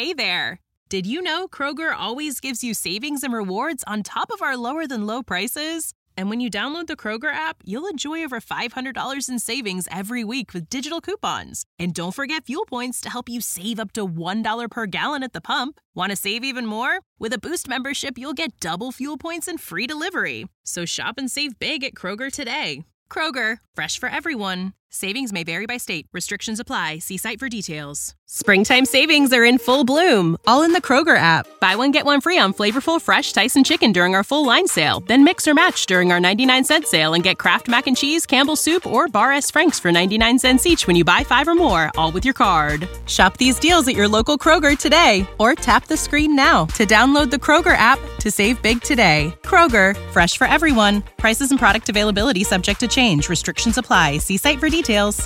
Hey there! Did you know Kroger always gives you savings and rewards on top of our lower-than-low prices? And when you download the Kroger app, you'll enjoy over $500 in savings every week with digital coupons. And don't forget fuel points to help you save up to $1 per gallon at the pump. Want to save even more? With a Boost membership, you'll get double fuel points and free delivery. So shop and save big at Kroger today. Kroger, fresh for everyone. Savings may vary by state. Restrictions apply. See site for details. Springtime savings are in full bloom, all in the Kroger app. Buy one, get one free on flavorful, fresh Tyson chicken during our full line sale. Then mix or match during our 99-cent sale and get Kraft Mac and Cheese, Campbell's Soup, or Bar S. Franks for 99 cents each when you buy 5 or more, all with your card. Shop these deals at your local Kroger today, or tap the screen now to download the Kroger app to save big today. Kroger, fresh for everyone. Prices and product availability subject to change. Restrictions apply. See site for details.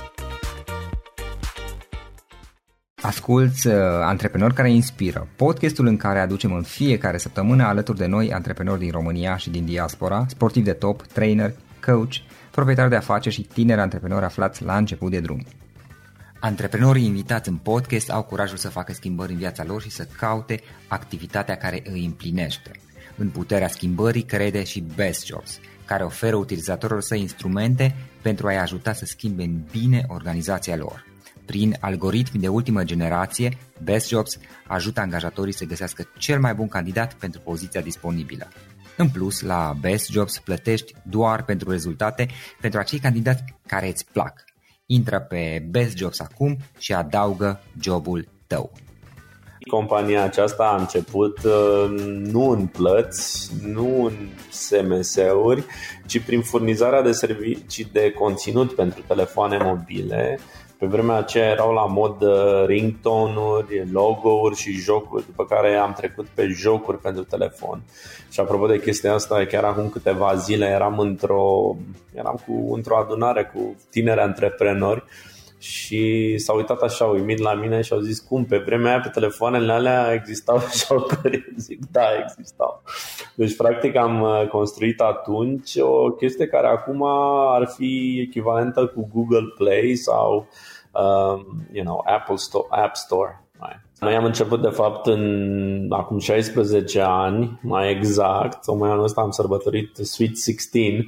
Asculți Antreprenori care inspiră, podcastul în care aducem în fiecare săptămână alături de noi antreprenori din România și din diaspora, sportivi de top, trainer, coach, proprietari de afaceri și tineri antreprenori aflați la început de drum. Antreprenorii invitați în podcast au curajul să facă schimbări în viața lor și să caute activitatea care îi împlinește. În puterea schimbării crede și Best Jobs, care oferă utilizatorilor săi instrumente pentru a-i ajuta să schimbe în bine organizația lor. Prin algoritmi de ultimă generație, Best Jobs ajută angajatorii să găsească cel mai bun candidat pentru poziția disponibilă. În plus, la Best Jobs plătești doar pentru rezultate pentru acei candidați care îți plac. Intră pe Best Jobs acum și adaugă jobul tău. Compania aceasta a început nu în plăți, nu în SMS-uri, ci prin furnizarea de servicii de conținut pentru telefoane mobile. Pe vremea aceea erau la mod ringtone-uri, logo-uri și jocuri, după care am trecut pe jocuri pentru telefon. Și apropo de chestia asta, chiar acum câteva zile eram într-o adunare cu tineri antreprenori și s-au uitat așa uimit la mine și au zis: cum, pe vremea aia pe telefoanele alea existau jocuri? Zic, da, existau. Deci practic am construit atunci o chestie care acum ar fi echivalentă cu Google Play sau Apple Store, App Store. Noi am început de fapt acum 16 ani, mai exact, tocmai anul ăsta am sărbătorit Sweet 16.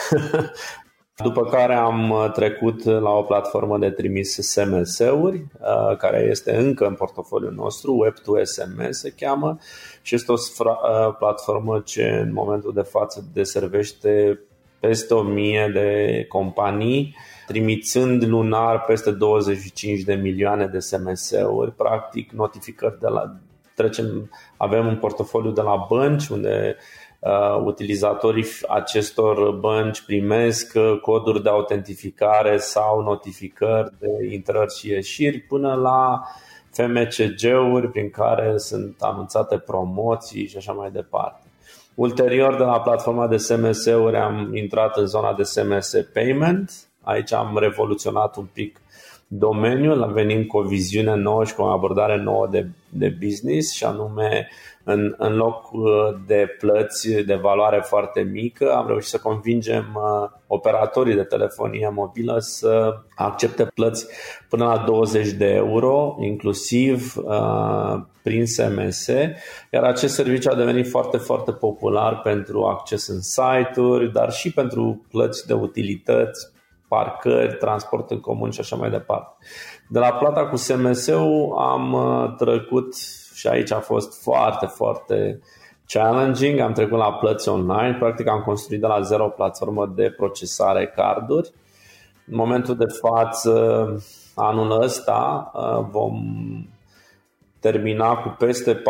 După care am trecut la o platformă de trimis SMS-uri, care este încă în portofoliul nostru, Web2SMS se cheamă, și este o platformă ce în momentul de față deservește peste 1000 de companii, trimițând lunar peste 25 de milioane de SMS-uri, practic notificări avem un portofoliu de la bănci unde utilizatorii acestor bănci primesc coduri de autentificare sau notificări de intrări și ieșiri, până la FMCG-uri prin care sunt anunțate promoții și așa mai departe. Ulterior, de la platforma de SMS-uri am intrat în zona de SMS Payment. Aici am revoluționat un pic domeniul, venim cu o viziune nouă și cu o abordare nouă de business, și anume în loc de plăți de valoare foarte mică, am reușit să convingem operatorii de telefonie mobilă să accepte plăți până la 20 de euro, inclusiv prin SMS, iar acest serviciu a devenit foarte, foarte popular pentru acces în site-uri, dar și pentru plăți de utilități, parcări, transport în comun și așa mai departe. De la plata cu SMS-ul am trecut, și aici a fost foarte, foarte challenging, am trecut la plăți online. Practic am construit de la zero o platformă de procesare carduri. În momentul de față, anul ăsta, vom termina cu peste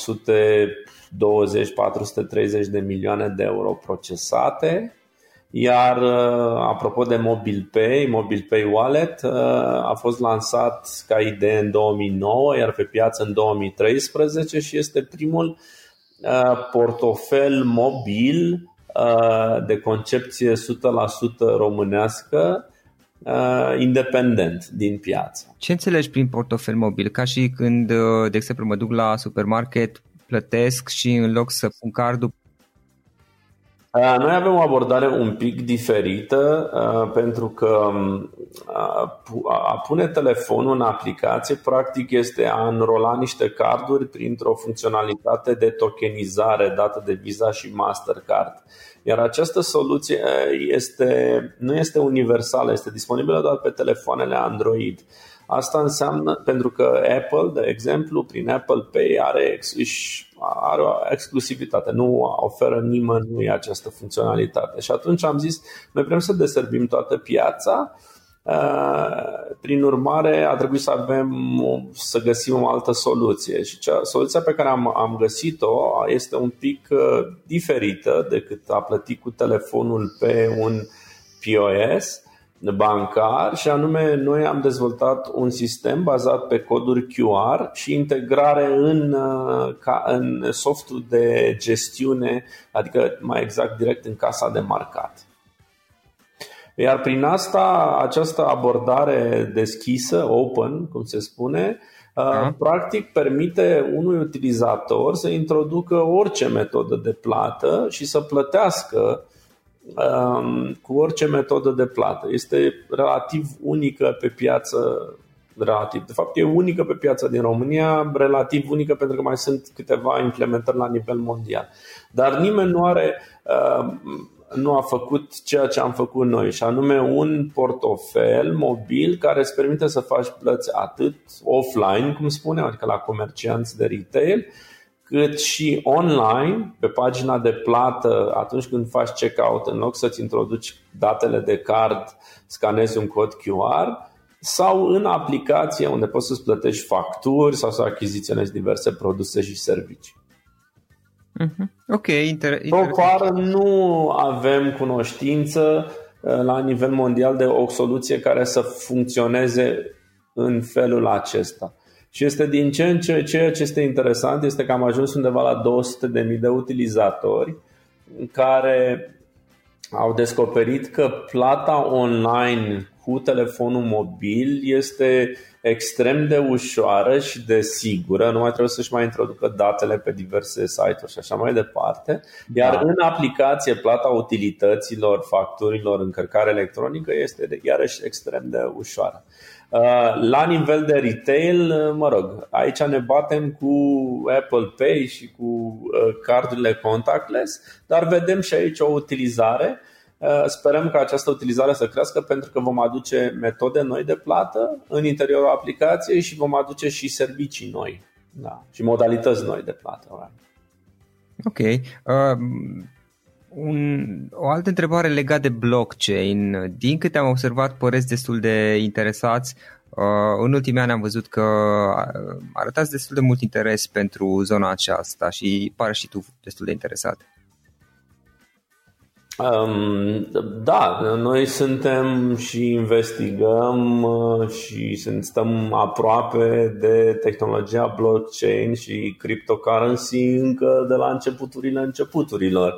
420-430 de milioane de euro procesate. Iar apropo de Mobile Pay Wallet, a fost lansat ca idee în 2009, iar pe piață în 2013 și este primul portofel mobil de concepție 100% românească, independent din piață. Ce înțelegi prin portofel mobil? Ca și când, de exemplu, mă duc la supermarket, plătesc și în loc să pun cardul, Noi avem o abordare un pic diferită pentru că a pune telefonul în aplicație practic este a înrola niște carduri printr-o funcționalitate de tokenizare dată de Visa și Mastercard. Iar această soluție nu este universală, este disponibilă doar pe telefoanele Android. Asta înseamnă, pentru că Apple, de exemplu, prin Apple Pay are o exclusivitate, nu oferă nimănui această funcționalitate. Și atunci am zis, noi vrem să deservim toată piața, prin urmare a trebuit să găsim o altă soluție. Și soluția pe care am găsit-o este un pic diferită decât a plăti cu telefonul pe un POS bancar, și anume noi am dezvoltat un sistem bazat pe coduri QR și integrare în softul de gestiune, adică mai exact direct în casa de marcat. Iar prin asta, această abordare deschisă, open, cum se spune, practic permite unui utilizator să introducă orice metodă de plată și să plătească cu orice metodă de plată. Este relativ unică pe piață, de fapt e unică pe piața din România, relativ unică pentru că mai sunt câteva implementări la nivel mondial. Dar nimeni nu a făcut ceea ce am făcut noi, și anume un portofel mobil care îți permite să faci plăți atât offline, cum spuneam, adică la comercianți de retail, cât și online, pe pagina de plată. Atunci când faci checkout, în loc să-ți introduci datele de card, scanezi un cod QR, sau în aplicație unde poți să-ți plătești facturi sau să achiziționezi diverse produse și servicii. Ok, Pară nu avem cunoștință la nivel mondial de o soluție care să funcționeze în felul acesta. Și este din ce în ce, ceea ce este interesant este că am ajuns undeva la 200.000 de utilizatori care au descoperit că plata online cu telefonul mobil este extrem de ușoară și de sigură, nu mai trebuie să-și mai introducă datele pe diverse site-uri și așa mai departe. Iar în aplicație plata utilităților, facturilor, încărcare electronică este iarăși extrem de ușoară. La nivel de retail, aici ne batem cu Apple Pay și cu cardurile contactless, dar vedem și aici o utilizare. Sperăm ca această utilizare să crească pentru că vom aduce metode noi de plată în interiorul aplicației și vom aduce și servicii noi, și modalități noi de plată. Ok. O altă întrebare legată de blockchain. Din câte am observat, păreți destul de interesați. În ultimii ani am văzut că arătați destul de mult interes pentru zona aceasta și pare și tu destul de interesat. Da, noi suntem și investigăm și stăm aproape de tehnologia blockchain și cryptocurrency încă de la începuturilor.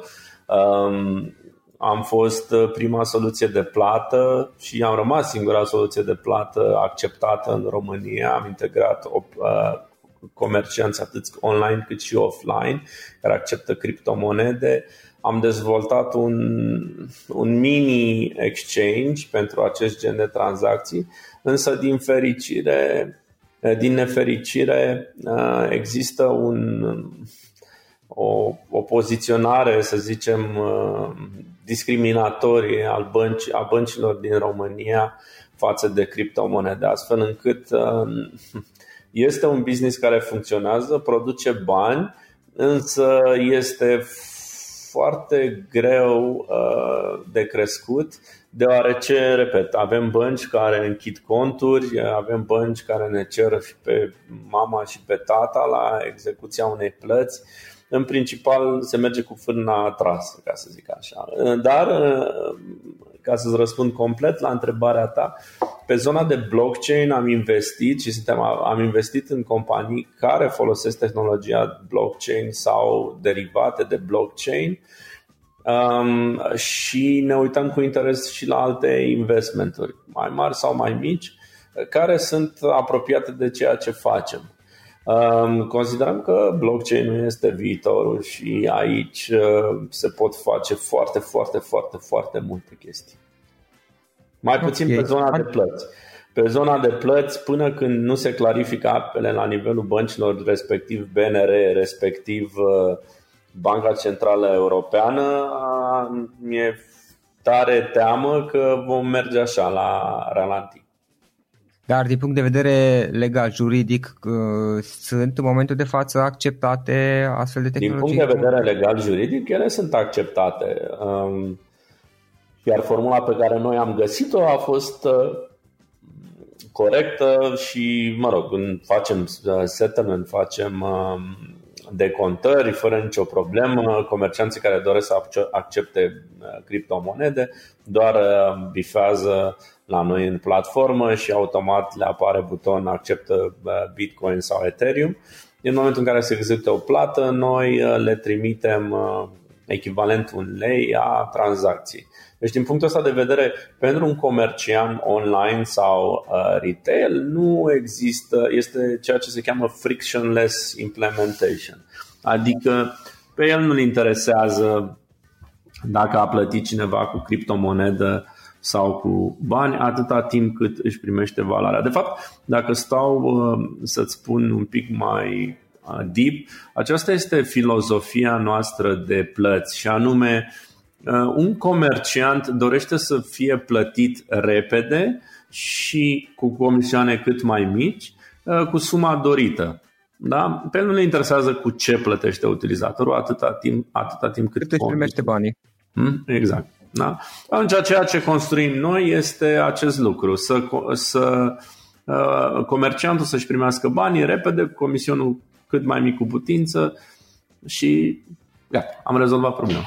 Am fost prima soluție de plată și am rămas singura soluție de plată acceptată în România. Am integrat comercianți atât online cât și offline care acceptă criptomonede. Am dezvoltat un mini exchange pentru acest gen de tranzacții, însă din nefericire există o poziționare, să zicem, discriminatorie a băncilor din România față de criptomonede, astfel încât este un business care funcționează, produce bani, însă este foarte greu de crescut, deoarece, repet, avem bănci care închid conturi, avem bănci care ne cer și pe mama și pe tata la execuția unei plăți. În principal se merge cu frâna trasă, ca să zic așa. Dar, ca să-ți răspund complet la întrebarea ta, pe zona de blockchain am investit și am investit în companii care folosesc tehnologia blockchain sau derivate de blockchain și ne uităm cu interes și la alte investmenturi, mai mari sau mai mici, care sunt apropiate de ceea ce facem. Considerăm că blockchain-ul este viitorul și aici se pot face foarte, foarte, foarte, foarte multe chestii. Mai puțin pe zona de plăți. Pe zona de plăți, până când nu se clarifică apele la nivelul băncilor, respectiv BNR, respectiv Banca Centrală Europeană, mi-e tare teamă că vom merge așa la ralanti. Dar din punct de vedere legal, juridic, sunt în momentul de față acceptate astfel de tehnologii? Din punct de vedere legal, juridic, ele sunt acceptate. Iar formula pe care noi am găsit-o a fost corectă și, mă rog, când facem settlement, facem decontări fără nicio problemă. Comercianții care doresc să accepte criptomonede doar bifează la noi în platformă și automat le apare buton acceptă Bitcoin sau Ethereum. În momentul în care se execută o plată, noi le trimitem echivalentul în lei a tranzacției. Deci din punctul ăsta de vedere, pentru un comerciant online sau retail nu există, este ceea ce se cheamă frictionless implementation. Adică pe el nu-l interesează dacă a plătit cineva cu criptomonedă sau cu bani, atâta timp cât își primește valoarea. De fapt, dacă stau să-ți spun un pic mai deep, aceasta este filozofia noastră de plăți și anume un comerciant dorește să fie plătit repede și cu comisioane cât mai mici, cu suma dorită. Da? Pe el nu le interesează cu ce plătește utilizatorul atâta timp cât își primește banii. Exact. Da? Atunci ceea ce construim noi este acest lucru, să comerciantul să-și primească banii repede, cu comisionul cât mai mic cu putință și gata, am rezolvat problema.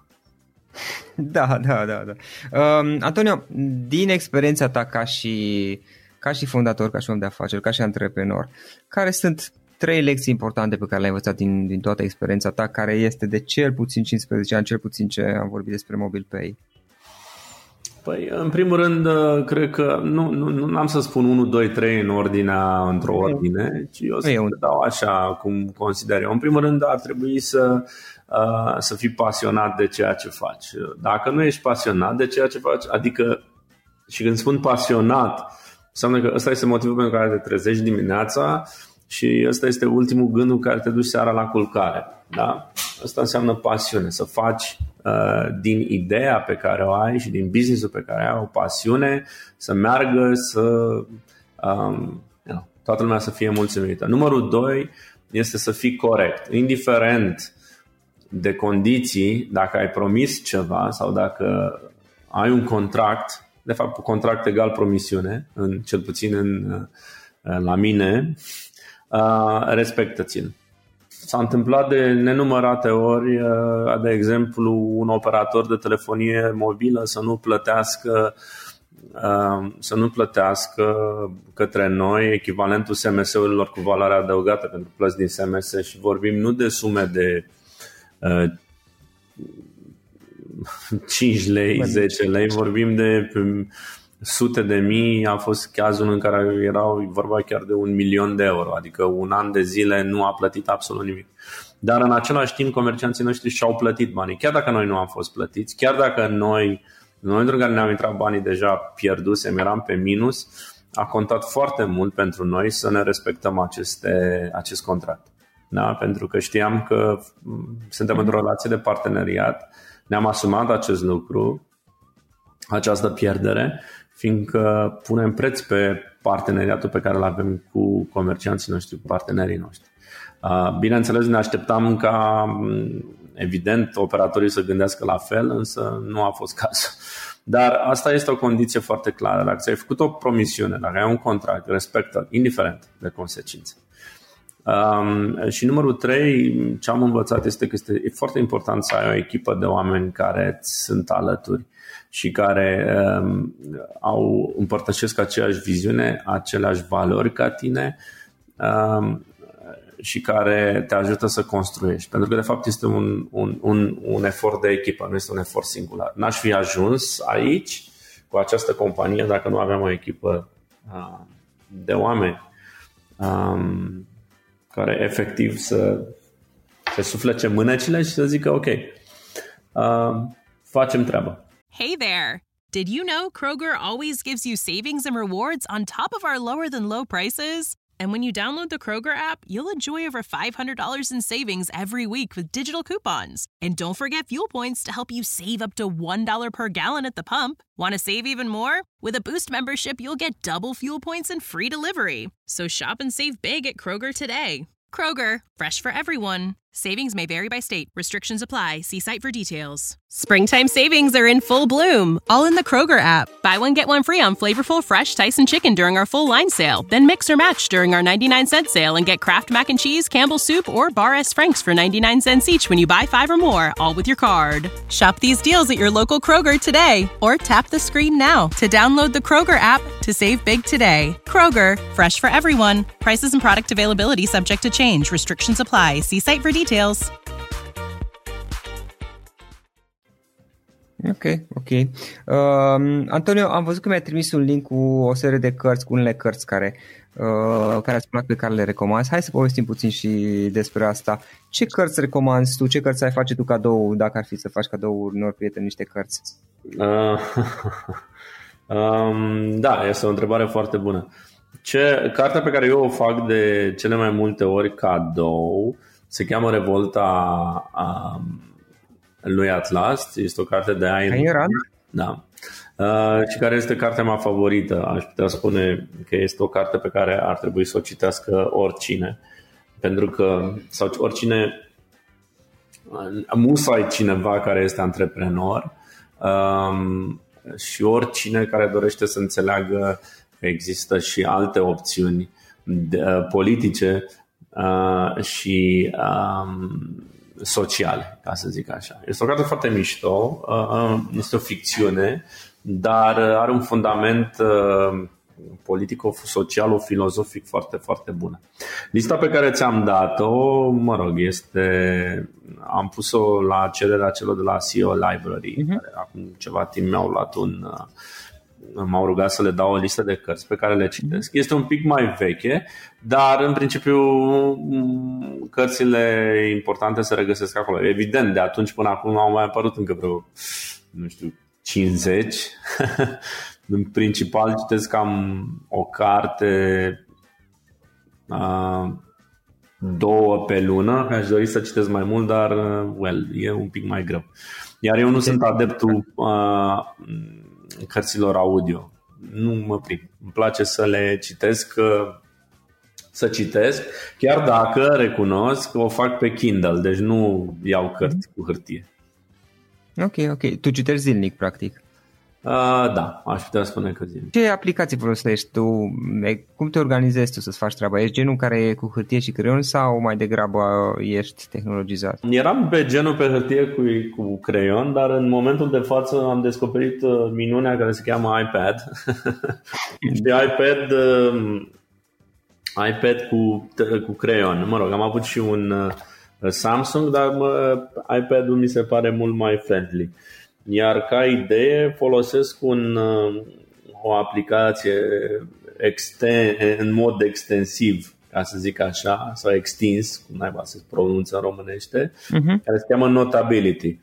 Da. Antonio, din experiența ta ca și fondator, ca și om de afaceri, ca și antreprenor, care sunt 3 lecții importante pe care le-ai învățat din toată experiența ta, care este de cel puțin 15 ani, cel puțin ce am vorbit despre MobilePay? Păi, în primul rând, cred că nu am să spun 1, 2, 3 într-o ordine, ci eu să dau așa cum consider eu. În primul rând, ar trebui să fii pasionat de ceea ce faci. Dacă nu ești pasionat de ceea ce faci, adică, și când spun pasionat, înseamnă că ăsta este motivul pentru care te trezești dimineața și ăsta este ultimul gând cu care te duci seara la culcare. Da? Asta înseamnă pasiune, să faci din ideea pe care o ai și din business-ul pe care ai o pasiune, să meargă, toată lumea să fie mulțumită. Numărul 2 este să fii corect, indiferent de condiții, dacă ai promis ceva sau dacă ai un contract, de fapt contract egal promisiune, cel puțin la mine, respectă-ți-l. S-a întâmplat de nenumărate ori, de exemplu, un operator de telefonie mobilă să nu plătească către noi echivalentul SMS-urilor cu valoare adăugată pentru plăți din SMS și vorbim nu de sume de 5 lei, 10 lei, vorbim de sute de mii. A fost cazul în care erau vorba chiar de 1.000.000 de euro, adică un an de zile nu a plătit absolut nimic. Dar în același timp comercianții noștri și-au plătit banii, chiar dacă noi nu am fost plătiți, chiar dacă noi, în momentul în care ne-au intrat banii deja pierdusem, eram pe minus, a contat foarte mult pentru noi să ne respectăm acest contract. Da? Pentru că știam că suntem într-o relație de parteneriat, ne-am asumat acest lucru, această pierdere, fiindcă punem preț pe parteneriatul pe care îl avem cu comercianții noștri, cu partenerii noștri. Bineînțeles, ne așteptam ca, evident, operatorii să gândească la fel, însă nu a fost cazul. Dar asta este o condiție foarte clară. Dacă ți-ai făcut o promisiune, dacă ai un contract, respectă, indiferent de consecințe. Și numărul 3, ce am învățat este că e foarte important să ai o echipă de oameni care sunt alături și care împărtășesc aceeași viziune, aceleași valori ca tine și care te ajută să construiești. Pentru că de fapt este un efort de echipă, nu este un efort singular. N-aș fi ajuns aici cu această companie dacă nu aveam o echipă de oameni care efectiv să suflece mânecile și să zică ok, facem treaba. Hey there! Did you know Kroger always gives you savings and rewards on top of our lower than low prices? And when you download the Kroger app, you'll enjoy over $500 in savings every week with digital coupons. And don't forget fuel points to help you save up to $1 per gallon at the pump. Want to save even more? With a Boost membership, you'll get double fuel points and free delivery. So shop and save big at Kroger today. Kroger, fresh for everyone. Savings may vary by state. Restrictions apply. See site for details. Springtime savings are in full bloom, all in the Kroger app. Buy one, get one free on flavorful, fresh Tyson chicken during our full line sale. Then mix or match during our 99-cent sale and get Kraft Mac and Cheese, Campbell's Soup, or Bar S. Franks for 99 cents each when you buy 5 or more, all with your card. Shop these deals at your local Kroger today, or tap the screen now to download the Kroger app to save big today. Kroger, fresh for everyone. Prices and product availability subject to change. Restrictions apply. See site for details. Ok. Antonio, am văzut că mi-ai trimis un link cu o serie de cărți, cu unele cărți care îți plac, pe care le recomanzi. Hai să povestim puțin și despre asta. Ce cărți recomanzi tu? Ce cărți ai face tu cadou, dacă ar fi să faci cadou unor prieteni niște cărți? Da, este o întrebare foarte bună. Cartea pe care eu o fac de cele mai multe ori cadou se cheamă Revolta lui Atlas. Este o carte de Ayn Rand. Da. Și care este cartea mea favorită. Aș putea spune că este o carte pe care ar trebui să o citească oricine. Pentru că, sau oricine, musai cineva care este antreprenor și oricine care dorește să înțeleagă că există și alte opțiuni politice și sociale, ca să zic așa. Este o carte foarte mișto, este o ficțiune, dar are un fundament politico-social-filozofic foarte, foarte bună. Lista pe care ți-am dat-o, am pus-o la cererea celor de la CEO Library, care acum ceva timp m-au rugat să le dau o listă de cărți pe care le citesc. Este un pic mai veche, dar în principiu cărțile importante se regăsesc acolo. Evident, de atunci până acum au mai apărut încă vreo, 50. În principal citesc cam o carte 2 pe lună. Aș dori să citesc mai mult, dar e un pic mai greu. Iar eu nu sunt adeptul cărților audio. Nu mă prind. Îmi place să le citesc, chiar dacă recunosc că o fac pe Kindle, deci nu iau cărți cu hârtie. Ok. Tu citești zilnic, practic? Da, aș putea spune că zilnic. Ce aplicații folosești tu? Cum te organizezi tu să-ți faci treaba? Ești genul care e cu hârtie și creion sau mai degrabă ești tehnologizat? Eram pe genul pe hârtie cu creion, dar în momentul de față am descoperit minunea care se cheamă iPad. Și iPad cu creion. Am avut și un Samsung, dar iPad-ul mi se pare mult mai friendly. Iar ca idee folosesc o aplicație în mod extensiv, ca să zic așa, sau extins, cum naiba se pronunță în românește, care se cheamă Notability.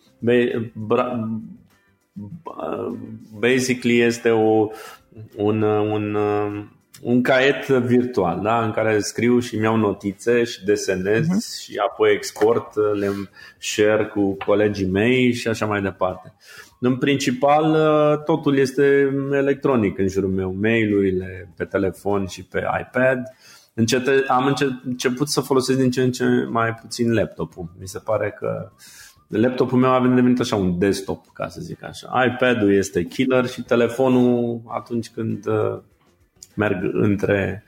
Basically este un caiet virtual, da? În care scriu și îmi iau notițe și desenez și apoi export, le share cu colegii mei și așa mai departe. În principal, totul este electronic în jurul meu, mail-urile pe telefon și pe iPad. Am început să folosesc din ce în ce mai puțin laptopul. Mi se pare că laptopul meu a devenit așa un desktop, ca să zic așa. iPad-ul este killer și telefonul atunci când merg între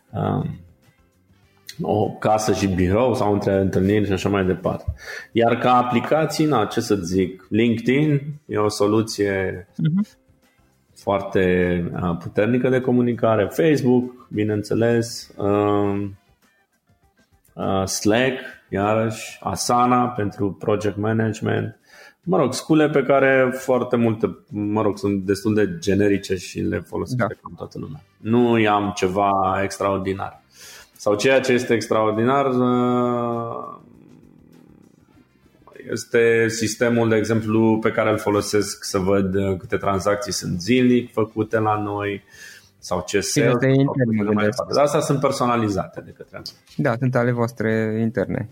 o casă și birou sau între întâlniri și așa mai departe. Iar ca aplicații, ce să zic, LinkedIn e o soluție foarte puternică de comunicare, Facebook, bineînțeles, Slack, iarăși, Asana pentru project management. Scule pe care foarte multe, sunt destul de generice și le folosesc cam toată lumea. Nu am ceva extraordinar. Sau ceea ce este extraordinar este sistemul, de exemplu, pe care îl folosesc să văd câte tranzacții sunt zilnic făcute la noi sau ce sales. Astea sunt personalizate de către noi. Da, sunt ale voastre interne.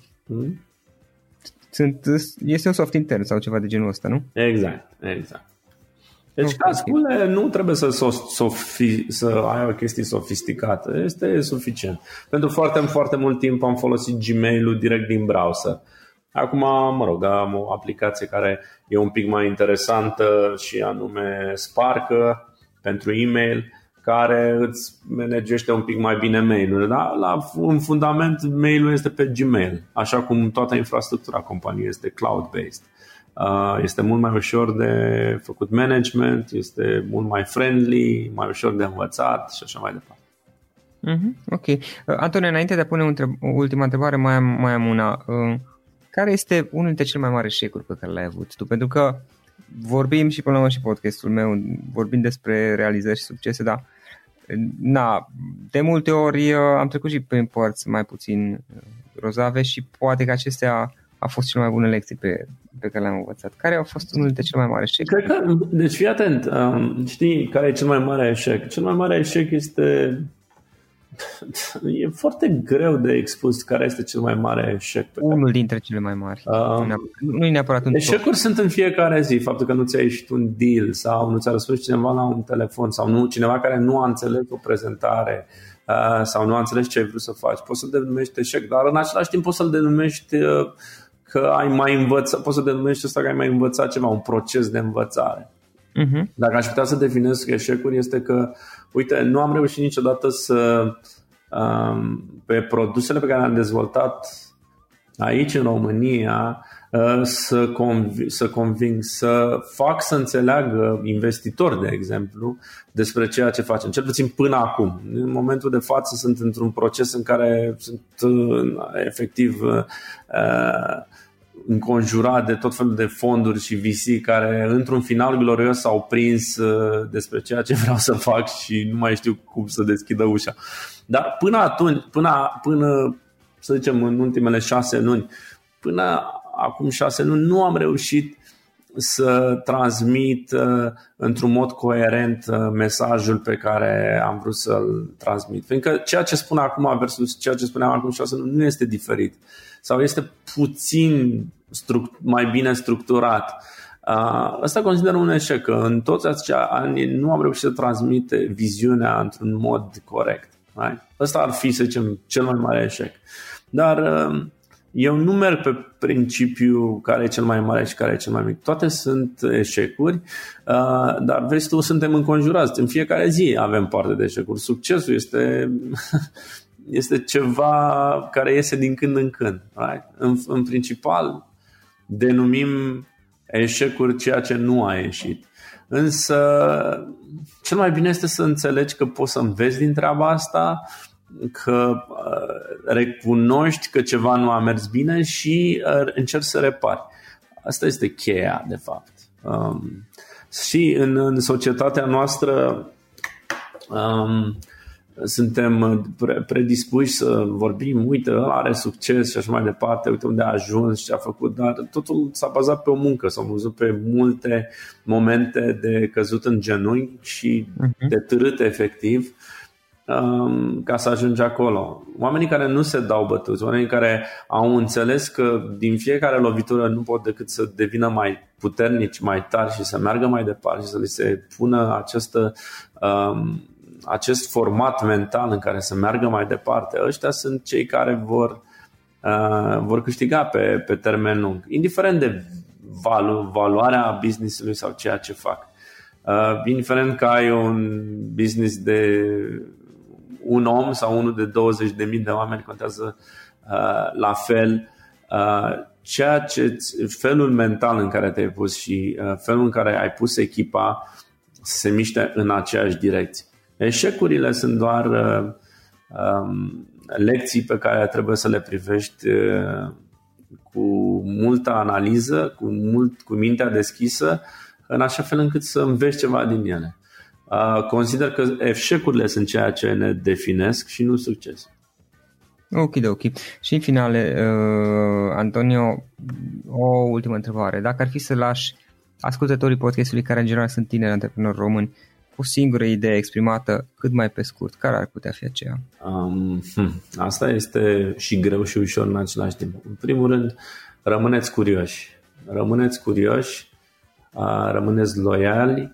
Este un soft intern sau ceva de genul ăsta, nu? Exact. Deci calculele nu trebuie să ai o chestie sofisticată. Este suficient. Pentru foarte, foarte mult timp am folosit Gmail-ul direct din browser. Acum, am o aplicație care e un pic mai interesantă și anume Spark pentru e-mail, care îți managește un pic mai bine mail-ul. Dar în fundament mail-ul este pe Gmail, așa cum toată infrastructura companiei este cloud-based. Este mult mai ușor de făcut management, este mult mai friendly, mai ușor de învățat și așa mai departe. Ok. Antonio, înainte de a pune o ultima întrebare, mai am una. Care este unul dintre cele mai mari eșecuri pe care le-ai avut tu? Pentru că vorbim și până la urmă și podcastul meu, vorbim despre realizări și succese, dar de multe ori am trecut și prin părți mai puțin rozave și poate că acestea a fost cele mai bune lecții pe care le-am învățat. Care au fost unul dintre cele mai mari eșecuri? Deci fii atent, știi care e cel mai mare eșec? Cel mai mare eșec este... E foarte greu de expus care este cel mai mare eșec. Unul dintre cele mai mari. Nu e neapărat un eșecuri sunt în fiecare zi. Faptul că nu ți-a ieșit un deal sau nu ți-a răspuns cineva la un telefon sau cineva care nu a înțeles o prezentare sau nu a înțeles ce ai vrut să faci. Poți să-l denumești eșec, dar în același timp poți să-l denumești că ai mai învățat, poți să denumești asta că ai mai învățat ceva, un proces de învățare. Dacă aș putea să definesc eșecuri este că, uite, nu am reușit niciodată pe produsele pe care le-am dezvoltat aici în România să conving, să fac să înțeleagă investitori, de exemplu, despre ceea ce facem, cel puțin până acum. În momentul de față sunt într-un proces în care sunt efectiv înconjurat de tot felul de fonduri și VC care într-un final glorios s-au prins despre ceea ce vreau să fac și nu mai știu cum să deschidă ușa. Dar până atunci, până să zicem în ultimele 6 luni, până acum 6 luni nu am reușit să transmit într-un mod coerent mesajul pe care am vrut să-l transmit. Pentru că ceea ce spun acum versus ceea ce spuneam acum 6 luni nu este diferit sau este puțin mai bine structurat. Asta consider un eșec, că în toți aceștia ani nu am reușit să transmit viziunea într-un mod corect. Right? Asta ar fi, să zicem, cel mai mare eșec. Dar eu nu merg pe principiu care e cel mai mare și care e cel mai mic. Toate sunt eșecuri, dar vezi tu, suntem înconjurați. În fiecare zi avem parte de eșecuri. Succesul este ceva care iese din când în când. Right? În principal denumim eșecuri ceea ce nu a ieșit. Însă cel mai bine este să înțelegi că poți să înveți din treaba asta, că recunoști că ceva nu a mers bine și încerci să repari. Asta este cheia, de fapt. Și în societatea noastră suntem predispuși să vorbim, uite, ăla are succes și așa mai departe, uite unde a ajuns și ce a făcut, dar totul s-a bazat pe o muncă, s-au văzut pe multe momente de căzut în genunchi și de târât efectiv ca să ajungi acolo. Oamenii care nu se dau bătuți, oamenii care au înțeles că din fiecare lovitură nu pot decât să devină mai puternici, mai tari și să meargă mai departe și să li se pună acest format mental în care să meargă mai departe. Ăștia sunt cei care vor câștiga pe termen lung, indiferent de valoarea business-ului sau ceea ce fac. Indiferent că ai un business de un om sau unul de 20.000 de oameni, contează la fel. Felul mental în care te-ai pus și felul în care ai pus echipa să se miște în aceeași direcție. Eșecurile sunt doar lecții pe care trebuie să le privești cu multă analiză, cu mintea deschisă, în așa fel încât să înveți ceva din ele. Consider că eșecurile sunt ceea ce ne definesc și nu succesul. Ok. Și în final, Antonio, o ultimă întrebare. Dacă ar fi să lași ascultătorii podcastului, care în general sunt tineri antreprenori români, o singură idee exprimată cât mai pe scurt, care ar putea fi aceea? Asta este și greu și ușor în același timp. În primul rând, rămâneți curioși, rămâneți loiali,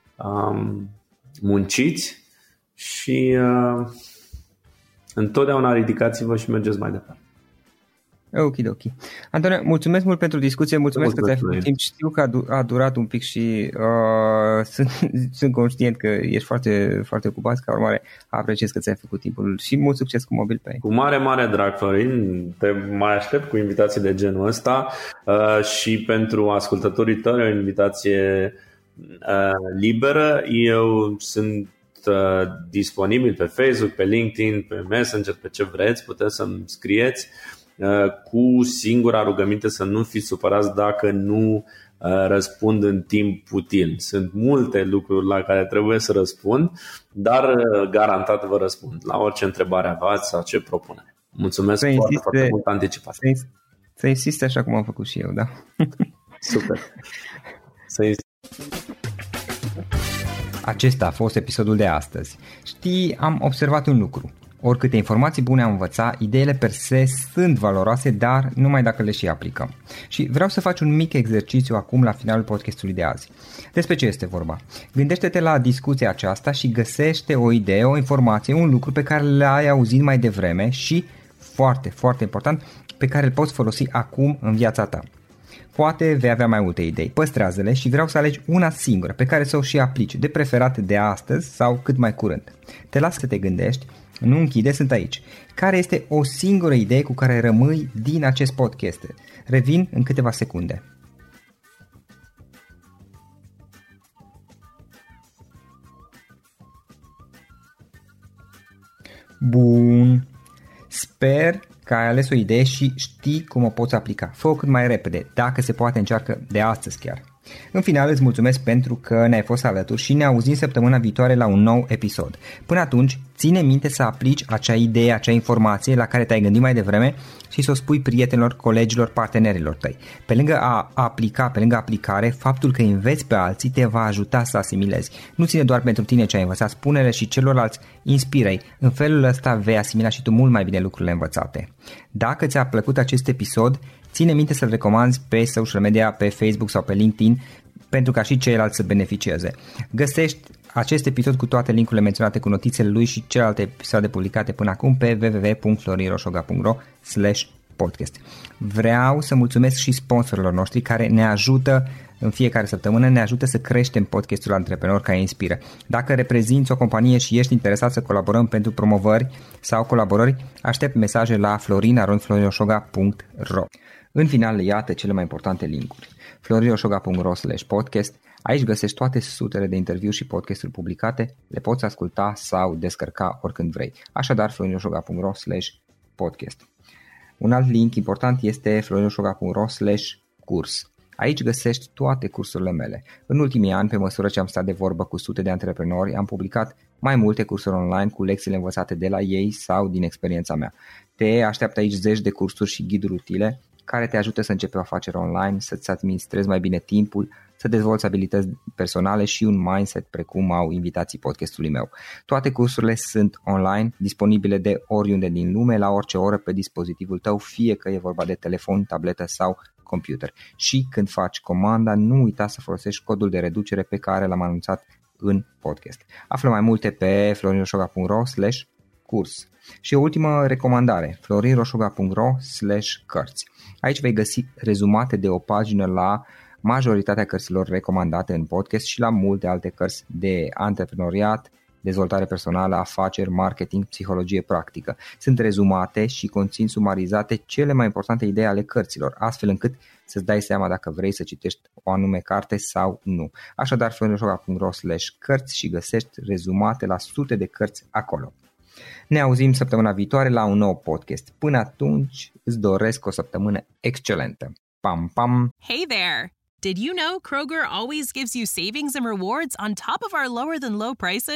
munciți și întotdeauna ridicați-vă și mergeți mai departe. Ok. Antonio, mulțumesc mult pentru discuție, mulțumesc că ți-ai făcut timp. Știu că a durat un pic și sunt conștient că ești foarte, foarte ocupat, ca urmare apreciez că ți-ai făcut timpul și mult succes cu MobilePay. Cu mare drag, Florin, te mai aștept cu invitații de genul ăsta și pentru ascultătorii tăi o invitație liberă. Eu sunt disponibil pe Facebook, pe LinkedIn, pe Messenger, pe ce vreți, puteți să-mi scrieți, cu singura rugăminte să nu fiți supărați dacă nu răspund în timp util. Sunt multe lucruri la care trebuie să răspund, dar garantat vă răspund la orice întrebare aveți sau ce propunere. Mulțumesc foarte mult anticipat. Să insiste așa cum am făcut și eu, da? Super. Acesta a fost episodul de astăzi. Știi, am observat un lucru. Oricâte informații bune am învățat, ideile per se sunt valoroase, dar numai dacă le și aplicăm. Și vreau să faci un mic exercițiu acum la finalul podcastului de azi. Despre ce este vorba? Gândește-te la discuția aceasta și găsește o idee, o informație, un lucru pe care l-ai auzit mai devreme și, foarte, foarte important, pe care îl poți folosi acum în viața ta. Poate vei avea mai multe idei, păstrează-le și vreau să alegi una singură pe care să o și aplici, de preferat de astăzi sau cât mai curând. Te las să te gândești, nu închide, sunt aici. Care este o singură idee cu care rămâi din acest podcast? Revin în câteva secunde. Bun. Sper că ai ales o idee și știi cum o poți aplica. Fă-o cât mai repede, dacă se poate încearcă de astăzi chiar. În final îți mulțumesc pentru că ne-ai fost alături și ne auzim săptămâna viitoare la un nou episod. Până atunci, ține minte să aplici acea idee, acea informație la care te-ai gândit mai devreme și să o spui prietenilor, colegilor, partenerilor tăi. Pe lângă a aplica, pe lângă aplicare, faptul că înveți pe alții te va ajuta să asimilezi. Nu ține doar pentru tine ce ai învățat, spune-le și celorlalți, inspiră-i. În felul ăsta vei asimila și tu mult mai bine lucrurile învățate. Dacă ți-a plăcut acest episod, ține minte să-l recomanzi pe social media, pe Facebook sau pe LinkedIn, pentru ca și ceilalți să beneficieze. Găsești acest episod cu toate linkurile menționate, cu notițele lui și celelalte episoade publicate până acum pe www.florinrosoga.ro/podcast. Vreau să mulțumesc și sponsorilor noștri care ne ajută în fiecare săptămână, ne ajută să creștem podcastul Antreprenor care inspiră. Dacă reprezinți o companie și ești interesat să colaborăm pentru promovări sau colaborări, aștept mesaje la florin@florinrosoga.ro. În final, iată cele mai importante linkuri. florinrosoga.ro/podcast. Aici găsești toate sutele de interviuri și podcasturi publicate, le poți asculta sau descărca oricând vrei. Așadar, florinrosoga.ro/podcast. Un alt link important este florinrosoga.ro/curs. Aici găsești toate cursurile mele. În ultimii ani, pe măsură ce am stat de vorbă cu sute de antreprenori, am publicat mai multe cursuri online cu lecțiile învățate de la ei sau din experiența mea. Te așteaptă aici zeci de cursuri și ghiduri utile care te ajută să începi o afacere online, să-ți administrezi mai bine timpul, să dezvolți abilități personale și un mindset precum au invitații podcastului meu. Toate cursurile sunt online, disponibile de oriunde din lume, la orice oră pe dispozitivul tău, fie că e vorba de telefon, tabletă sau computer. Și când faci comanda, nu uita să folosești codul de reducere pe care l-am anunțat în podcast. Află mai multe pe florinrosoga.ro/curs. Și o ultimă recomandare, florinrosoga.ro/cărți. Aici vei găsi rezumate de o pagină la majoritatea cărților recomandate în podcast și la multe alte cărți de antreprenoriat, dezvoltare personală, afaceri, marketing, psihologie practică. Sunt rezumate și conțin sumarizate cele mai importante idei ale cărților, astfel încât să-ți dai seama dacă vrei să citești o anume carte sau nu. Așadar, florinrosoga.ro/cărți și găsești rezumate la sute de cărți acolo. Ne auzim săptămâna viitoare la un nou podcast. Până atunci, îți doresc o săptămână excelentă. Pam, pam! Hey there! Did you know Kroger always gives you savings and rewards on top of our lower than low prices?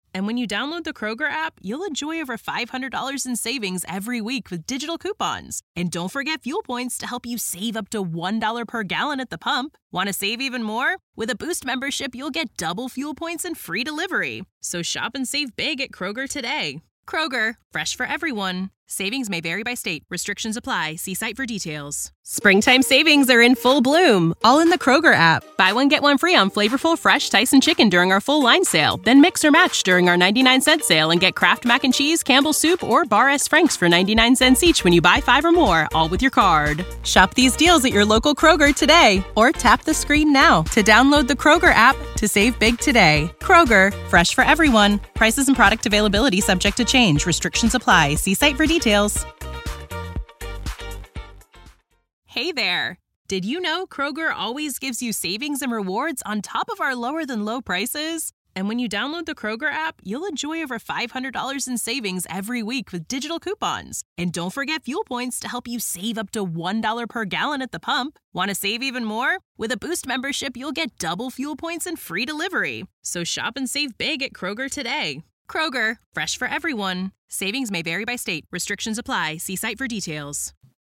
And when you download the Kroger app, you'll enjoy over $500 in savings every week with digital coupons. And don't forget fuel points to help you save up to $1 per gallon at the pump. Want to save even more? With a Boost membership, you'll get double fuel points and free delivery. So shop and save big at Kroger today. Kroger, fresh for everyone. Savings may vary by state. Restrictions apply. See site for details. Springtime savings are in full bloom, all in the Kroger app. Buy one, get one free on flavorful, fresh Tyson chicken during our full line sale. Then mix or match during our 99-cent sale and get Kraft Mac and Cheese, Campbell's Soup, or Bar S. Frank's for 99 cents each when you buy 5 or more, all with your card. Shop these deals at your local Kroger today, or tap the screen now to download the Kroger app to save big today. Kroger, fresh for everyone. Prices and product availability subject to change. Restrictions apply. See site for details. Hey there! Did you know Kroger always gives you savings and rewards on top of our lower than low prices? And when you download the Kroger app, you'll enjoy over $500 in savings every week with digital coupons. And don't forget fuel points to help you save up to $1 per gallon at the pump. Want to save even more? With a Boost membership, you'll get double fuel points and free delivery. So shop and save big at Kroger today. Kroger, fresh for everyone. Savings may vary by state. Restrictions apply. See site for details.